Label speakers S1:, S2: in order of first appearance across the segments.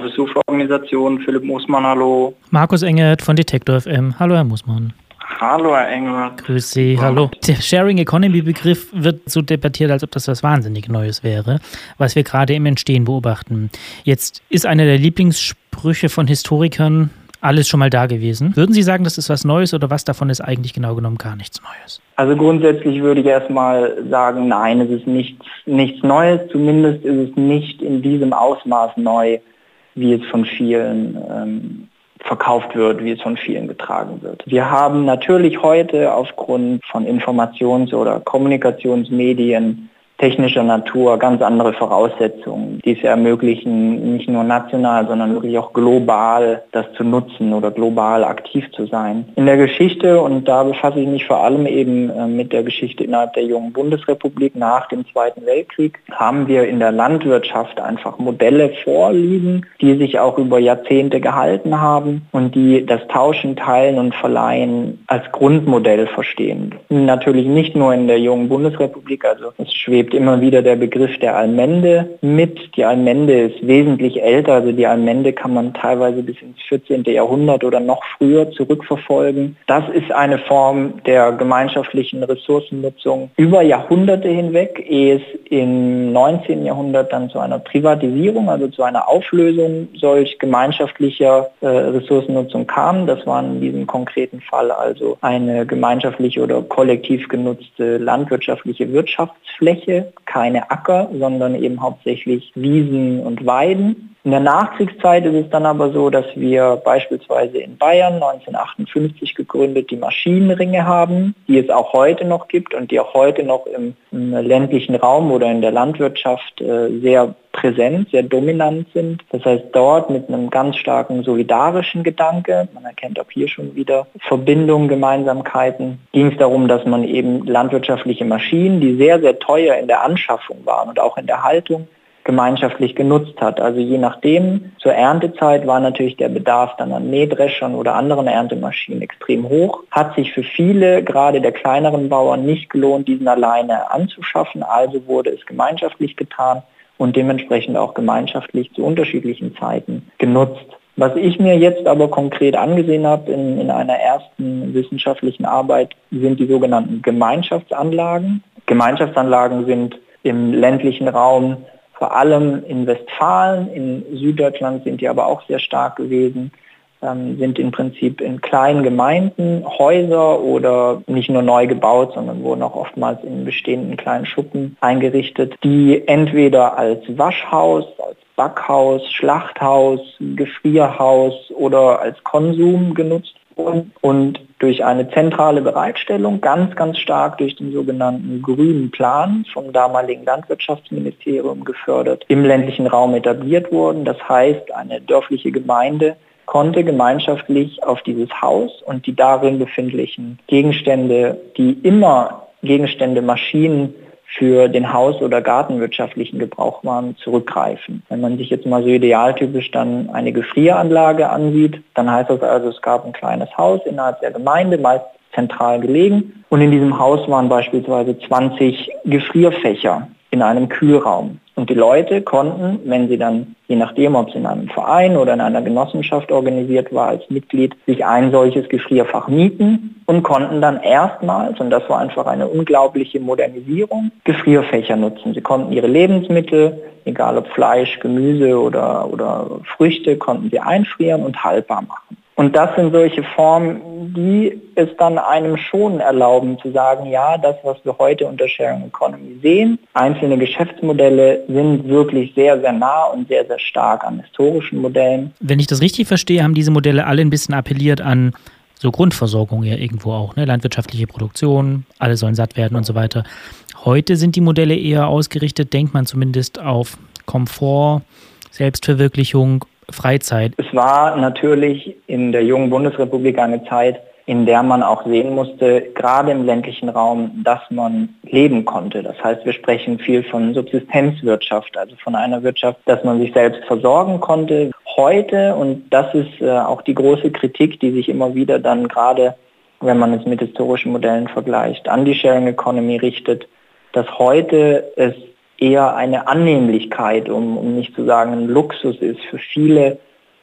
S1: Suchorganisation, Philipp Mußmann, hallo.
S2: Markus Engert von Detektor FM. Hallo, Herr Mußmann.
S1: Hallo, Herr Engert.
S2: Grüß Sie, hallo. Der Sharing Economy Begriff wird so debattiert, als ob das was wahnsinnig Neues wäre, was wir gerade im Entstehen beobachten. Jetzt ist einer der Lieblingssprüche von Historikern alles schon mal da gewesen. Würden Sie sagen, das ist was Neues oder was davon ist eigentlich genau genommen gar nichts Neues?
S1: Also grundsätzlich würde ich erstmal sagen, nein, es ist nichts Neues. Zumindest ist es nicht in diesem Ausmaß neu, wie es von vielen verkauft wird, wie es von vielen getragen wird. Wir haben natürlich heute aufgrund von Informations- oder Kommunikationsmedien technischer Natur ganz andere Voraussetzungen, die es ermöglichen, nicht nur national, sondern wirklich auch global das zu nutzen oder global aktiv zu sein. In der Geschichte, und da befasse ich mich vor allem eben mit der Geschichte innerhalb der jungen Bundesrepublik nach dem Zweiten Weltkrieg, haben wir in der Landwirtschaft einfach Modelle vorliegen, die sich auch über Jahrzehnte gehalten haben und die das Tauschen, Teilen und Verleihen als Grundmodell verstehen. Natürlich nicht nur in der jungen Bundesrepublik, also es schwebt immer wieder der Begriff der Allmende mit. Die Allmende ist wesentlich älter, also die Allmende kann man teilweise bis ins 14. Jahrhundert oder noch früher zurückverfolgen. Das ist eine Form der gemeinschaftlichen Ressourcennutzung über Jahrhunderte hinweg, ehe es im 19. Jahrhundert dann zu einer Privatisierung, also zu einer Auflösung solch gemeinschaftlicher Ressourcennutzung kam. Das war in diesem konkreten Fall also eine gemeinschaftliche oder kollektiv genutzte landwirtschaftliche Wirtschaftsfläche, keine Acker, sondern eben hauptsächlich Wiesen und Weiden. In der Nachkriegszeit ist es dann aber so, dass wir beispielsweise in Bayern 1958 gegründet die Maschinenringe haben, die es auch heute noch gibt und die auch heute noch im ländlichen Raum oder in der Landwirtschaft sehr präsent, sehr dominant sind. Das heißt, dort mit einem ganz starken solidarischen Gedanke, man erkennt auch hier schon wieder Verbindungen, Gemeinsamkeiten, ging es darum, dass man eben landwirtschaftliche Maschinen, die sehr, sehr teuer in der Anschaffung waren und auch in der Haltung, gemeinschaftlich genutzt hat. Also je nachdem, zur Erntezeit war natürlich der Bedarf dann an Mähdreschern oder anderen Erntemaschinen extrem hoch. Hat sich für viele, gerade der kleineren Bauern, nicht gelohnt, diesen alleine anzuschaffen. Also wurde es gemeinschaftlich getan und dementsprechend auch gemeinschaftlich zu unterschiedlichen Zeiten genutzt. Was ich mir jetzt aber konkret angesehen habe in einer ersten wissenschaftlichen Arbeit, sind die sogenannten Gemeinschaftsanlagen. Gemeinschaftsanlagen sind im ländlichen Raum vor allem in Westfalen, in Süddeutschland sind die aber auch sehr stark gewesen, sind im Prinzip in kleinen Gemeinden Häuser oder nicht nur neu gebaut, sondern wurden auch oftmals in bestehenden kleinen Schuppen eingerichtet, die entweder als Waschhaus, als Backhaus, Schlachthaus, Gefrierhaus oder als Konsum genutzt wurden und durch eine zentrale Bereitstellung, ganz, ganz stark durch den sogenannten Grünen Plan vom damaligen Landwirtschaftsministerium gefördert, im ländlichen Raum etabliert wurden. Das heißt, eine dörfliche Gemeinde konnte gemeinschaftlich auf dieses Haus und die darin befindlichen Gegenstände, die immer Gegenstände, Maschinen für den Haus- oder gartenwirtschaftlichen Gebrauch waren, zurückgreifen. Wenn man sich jetzt mal so idealtypisch dann eine Gefrieranlage ansieht, dann heißt das also, es gab ein kleines Haus innerhalb der Gemeinde, meist zentral gelegen, und in diesem Haus waren beispielsweise 20 Gefrierfächer in einem Kühlraum. Und die Leute konnten, wenn sie dann, je nachdem, ob es in einem Verein oder in einer Genossenschaft organisiert war, als Mitglied, sich ein solches Gefrierfach mieten und konnten dann erstmals, und das war einfach eine unglaubliche Modernisierung, Gefrierfächer nutzen. Sie konnten ihre Lebensmittel, egal ob Fleisch, Gemüse oder Früchte, konnten sie einfrieren und haltbar machen. Und das sind solche Formen, die es dann einem schon erlauben zu sagen, ja, das, was wir heute unter Sharing Economy sehen, einzelne Geschäftsmodelle sind wirklich sehr, sehr nah und sehr, sehr stark an historischen Modellen.
S2: Wenn ich das richtig verstehe, haben diese Modelle alle ein bisschen appelliert an so Grundversorgung ja irgendwo auch, ne? Landwirtschaftliche Produktion, alle sollen satt werden und so weiter. Heute sind die Modelle eher ausgerichtet, denkt man zumindest, auf Komfort, Selbstverwirklichung, Freizeit.
S1: Es war natürlich in der jungen Bundesrepublik eine Zeit, in der man auch sehen musste, gerade im ländlichen Raum, dass man leben konnte. Das heißt, wir sprechen viel von Subsistenzwirtschaft, also von einer Wirtschaft, dass man sich selbst versorgen konnte. Heute, und das ist auch die große Kritik, die sich immer wieder dann gerade, wenn man es mit historischen Modellen vergleicht, an die Sharing Economy richtet, dass heute es eher eine Annehmlichkeit, um nicht zu sagen ein Luxus ist für viele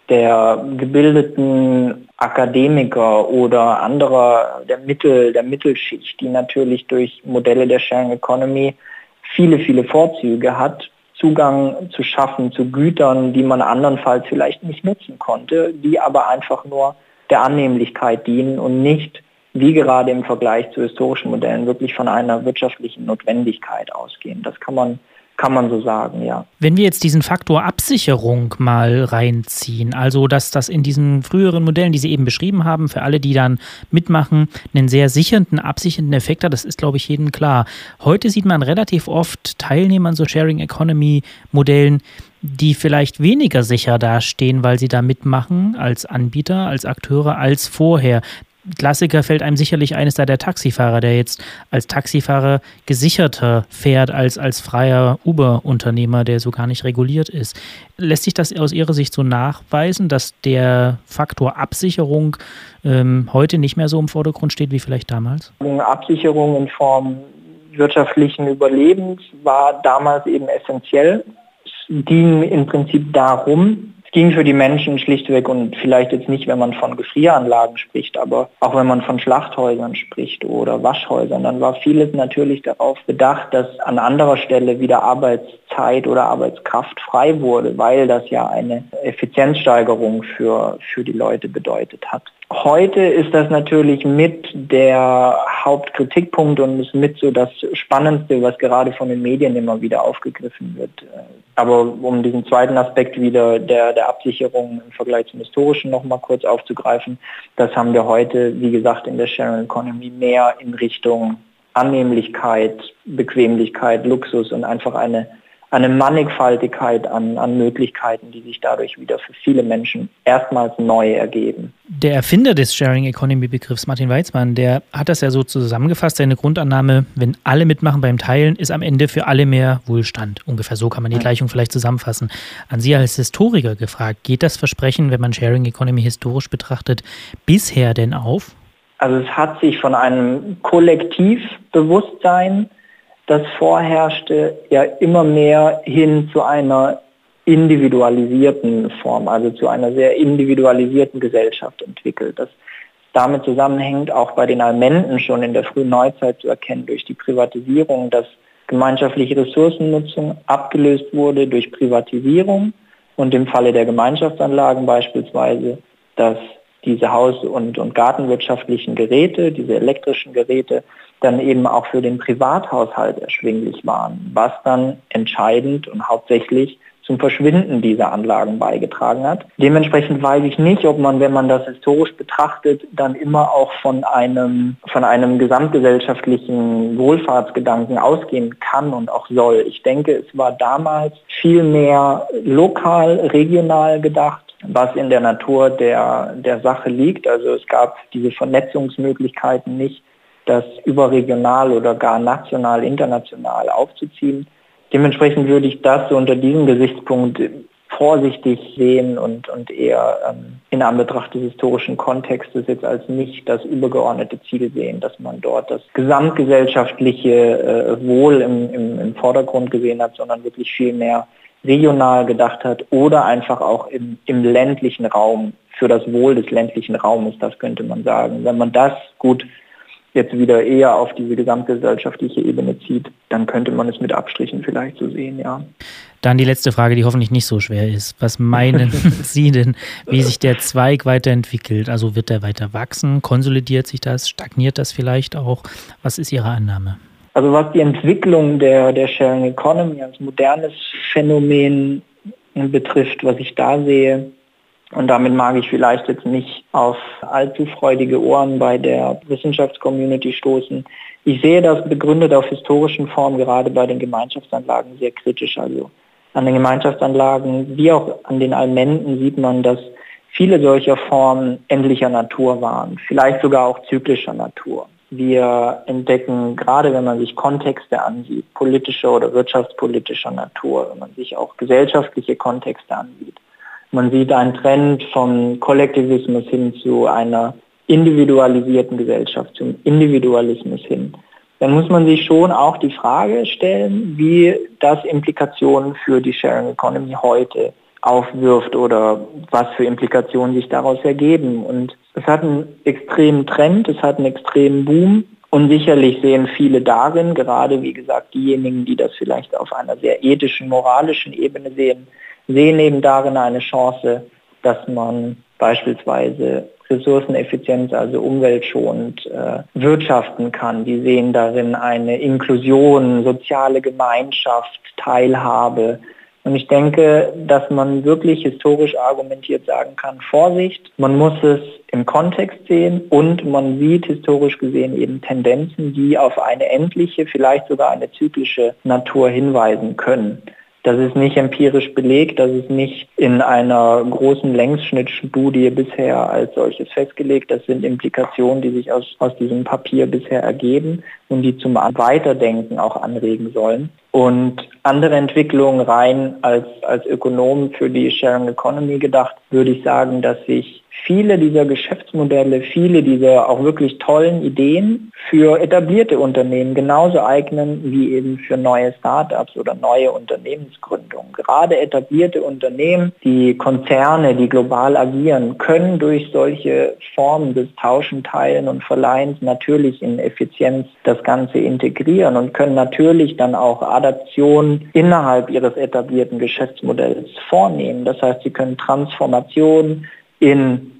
S1: der gebildeten Akademiker oder anderer der Mittelschicht, die natürlich durch Modelle der Sharing Economy viele Vorzüge hat, Zugang zu schaffen zu Gütern, die man andernfalls vielleicht nicht nutzen konnte, die aber einfach nur der Annehmlichkeit dienen und nicht, wie gerade im Vergleich zu historischen Modellen, wirklich von einer wirtschaftlichen Notwendigkeit ausgehen. Das kann man so sagen, ja.
S2: Wenn wir jetzt diesen Faktor Absicherung mal reinziehen, also dass das in diesen früheren Modellen, die Sie eben beschrieben haben, für alle, die dann mitmachen, einen sehr sichernden, absichernden Effekt hat, das ist, glaube ich, jedem klar. Heute sieht man relativ oft Teilnehmer an so Sharing-Economy-Modellen, die vielleicht weniger sicher dastehen, weil sie da mitmachen als Anbieter, als Akteure, als vorher. Klassiker fällt einem sicherlich eines da der Taxifahrer, der jetzt als Taxifahrer gesicherter fährt als freier Uber-Unternehmer, der so gar nicht reguliert ist. Lässt sich das aus Ihrer Sicht so nachweisen, dass der Faktor Absicherung heute nicht mehr so im Vordergrund steht wie vielleicht damals?
S1: Absicherung in Form wirtschaftlichen Überlebens war damals eben essentiell. Es ging im Prinzip darum, es ging für die Menschen schlichtweg und vielleicht jetzt nicht, wenn man von Gefrieranlagen spricht, aber auch wenn man von Schlachthäusern spricht oder Waschhäusern, dann war vieles natürlich darauf bedacht, dass an anderer Stelle wieder Arbeitszeit oder Arbeitskraft frei wurde, weil das ja eine Effizienzsteigerung für die Leute bedeutet hat. Heute ist das natürlich mit der Hauptkritikpunkt und ist mit so das Spannendste, was gerade von den Medien immer wieder aufgegriffen wird. Aber um diesen zweiten Aspekt wieder der Absicherung im Vergleich zum Historischen noch mal kurz aufzugreifen, das haben wir heute, wie gesagt, in der Sharing Economy mehr in Richtung Annehmlichkeit, Bequemlichkeit, Luxus und einfach eine Mannigfaltigkeit an Möglichkeiten, die sich dadurch wieder für viele Menschen erstmals neu ergeben.
S2: Der Erfinder des Sharing-Economy-Begriffs, Martin Weitzman, der hat das ja so zusammengefasst, seine Grundannahme, wenn alle mitmachen beim Teilen, ist am Ende für alle mehr Wohlstand. Ungefähr so kann man die Gleichung vielleicht zusammenfassen. An Sie als Historiker gefragt, geht das Versprechen, wenn man Sharing-Economy historisch betrachtet, bisher denn auf?
S1: Also es hat sich von einem Kollektivbewusstsein, das vorherrschte, ja immer mehr hin zu einer individualisierten Form, also zu einer sehr individualisierten Gesellschaft entwickelt. Das damit zusammenhängt, auch bei den Almenden schon in der frühen Neuzeit zu erkennen, durch die Privatisierung, dass gemeinschaftliche Ressourcennutzung abgelöst wurde durch Privatisierung und im Falle der Gemeinschaftsanlagen beispielsweise, dass diese haus- und gartenwirtschaftlichen Geräte, diese elektrischen Geräte, dann eben auch für den Privathaushalt erschwinglich waren, was dann entscheidend und hauptsächlich zum Verschwinden dieser Anlagen beigetragen hat. Dementsprechend weiß ich nicht, ob man, wenn man das historisch betrachtet, dann immer auch von einem gesamtgesellschaftlichen Wohlfahrtsgedanken ausgehen kann und auch soll. Ich denke, es war damals viel mehr lokal, regional gedacht, was in der Natur der Sache liegt. Also es gab diese Vernetzungsmöglichkeiten nicht, das überregional oder gar national, international aufzuziehen. Dementsprechend würde ich das so unter diesem Gesichtspunkt vorsichtig sehen und eher in Anbetracht des historischen Kontextes jetzt als nicht das übergeordnete Ziel sehen, dass man dort das gesamtgesellschaftliche Wohl im Vordergrund gesehen hat, sondern wirklich viel mehr regional gedacht hat oder einfach auch im ländlichen Raum, für das Wohl des ländlichen Raumes, das könnte man sagen. Wenn man das gut jetzt wieder eher auf diese gesamtgesellschaftliche Ebene zieht, dann könnte man es mit Abstrichen vielleicht so sehen, ja.
S2: Dann die letzte Frage, die hoffentlich nicht so schwer ist. Was meinen Sie denn, wie sich der Zweig weiterentwickelt? Also wird er weiter wachsen? Konsolidiert sich das? Stagniert das vielleicht auch? Was ist Ihre Annahme?
S1: Also was die Entwicklung der Sharing Economy als modernes Phänomen betrifft, was ich da sehe, und damit mag ich vielleicht jetzt nicht auf allzu freudige Ohren bei der Wissenschaftscommunity stoßen. Ich sehe das begründet auf historischen Formen gerade bei den Gemeinschaftsanlagen sehr kritisch. Also an den Gemeinschaftsanlagen wie auch an den Almenden sieht man, dass viele solcher Formen endlicher Natur waren, vielleicht sogar auch zyklischer Natur. Wir entdecken, gerade wenn man sich Kontexte ansieht, politischer oder wirtschaftspolitischer Natur, wenn man sich auch gesellschaftliche Kontexte ansieht, man sieht einen Trend vom Kollektivismus hin zu einer individualisierten Gesellschaft, zum Individualismus hin, dann muss man sich schon auch die Frage stellen, wie das Implikationen für die Sharing Economy heute aufwirft oder was für Implikationen sich daraus ergeben. Und es hat einen extremen Trend, es hat einen extremen Boom und sicherlich sehen viele darin, gerade wie gesagt diejenigen, die das vielleicht auf einer sehr ethischen, moralischen Ebene sehen eben darin eine Chance, dass man beispielsweise Ressourceneffizienz, also umweltschonend wirtschaften kann. Die sehen darin eine Inklusion, soziale Gemeinschaft, Teilhabe. Und ich denke, dass man wirklich historisch argumentiert sagen kann, Vorsicht, man muss es im Kontext sehen und man sieht historisch gesehen eben Tendenzen, die auf eine endliche, vielleicht sogar eine zyklische Natur hinweisen können. Das ist nicht empirisch belegt, das ist nicht in einer großen Längsschnittstudie bisher als solches festgelegt. Das sind Implikationen, die sich aus diesem Papier bisher ergeben und die zum Weiterdenken auch anregen sollen. Und andere Entwicklungen rein als Ökonom für die Sharing Economy gedacht, würde ich sagen, dass sich viele dieser Geschäftsmodelle, viele dieser auch wirklich tollen Ideen für etablierte Unternehmen genauso eignen wie eben für neue Startups oder neue Unternehmensgründungen. Gerade etablierte Unternehmen, die Konzerne, die global agieren, können durch solche Formen des Tauschen, Teilen und Verleihens natürlich in Effizienz das Ganze integrieren und können natürlich dann auch Adaptionen innerhalb ihres etablierten Geschäftsmodells vornehmen. Das heißt, sie können Transformationen in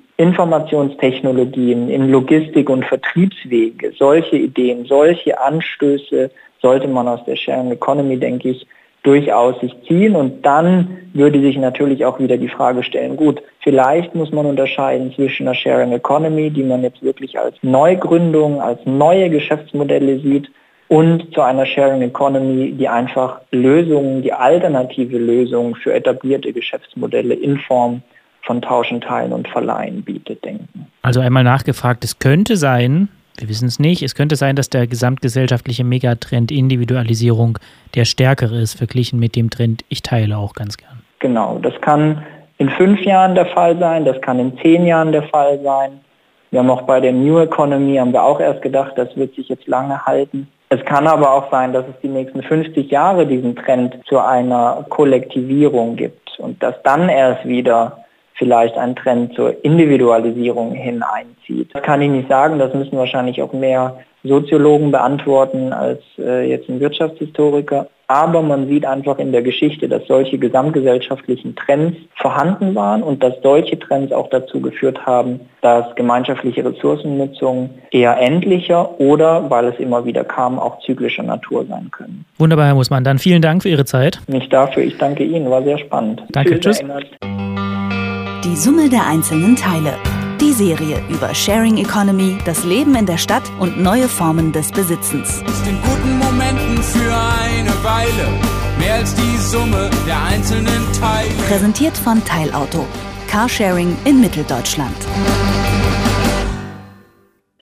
S1: Informationstechnologien, in Logistik und Vertriebswege, solche Ideen, solche Anstöße sollte man aus der Sharing Economy, denke ich, durchaus sich ziehen. Und dann würde sich natürlich auch wieder die Frage stellen, gut, vielleicht muss man unterscheiden zwischen einer Sharing Economy, die man jetzt wirklich als Neugründung, als neue Geschäftsmodelle sieht, und zu einer Sharing Economy, die einfach Lösungen, die alternative Lösungen für etablierte Geschäftsmodelle in Form von Tauschen, Teilen und Verleihen bietet, denken.
S2: Also einmal nachgefragt, es könnte sein, wir wissen es nicht, es könnte sein, dass der gesamtgesellschaftliche Megatrend Individualisierung der stärkere ist, verglichen mit dem Trend, ich teile auch ganz gern.
S1: Genau, das kann in 5 Jahren der Fall sein, das kann in 10 Jahren der Fall sein. Wir haben auch bei der New Economy, haben wir auch erst gedacht, das wird sich jetzt lange halten. Es kann aber auch sein, dass es die nächsten 50 Jahre diesen Trend zu einer Kollektivierung gibt und dass dann erst wieder vielleicht ein Trend zur Individualisierung hineinzieht. Das kann ich nicht sagen, das müssen wahrscheinlich auch mehr Soziologen beantworten als jetzt ein Wirtschaftshistoriker. Aber man sieht einfach in der Geschichte, dass solche gesamtgesellschaftlichen Trends vorhanden waren und dass solche Trends auch dazu geführt haben, dass gemeinschaftliche Ressourcennutzung eher endlicher oder, weil es immer wieder kam, auch zyklischer Natur sein können.
S2: Wunderbar, Herr Mußmann. Dann vielen Dank für Ihre Zeit.
S1: Nicht dafür, ich danke Ihnen, war sehr spannend.
S2: Danke, tschüss.
S3: Die Summe der einzelnen Teile. Die Serie über Sharing Economy, das Leben in der Stadt und neue Formen des Besitzens.
S4: Ist in guten Momenten für eine Weile mehr als die Summe der einzelnen Teile.
S3: Präsentiert von Teilauto. Carsharing in Mitteldeutschland.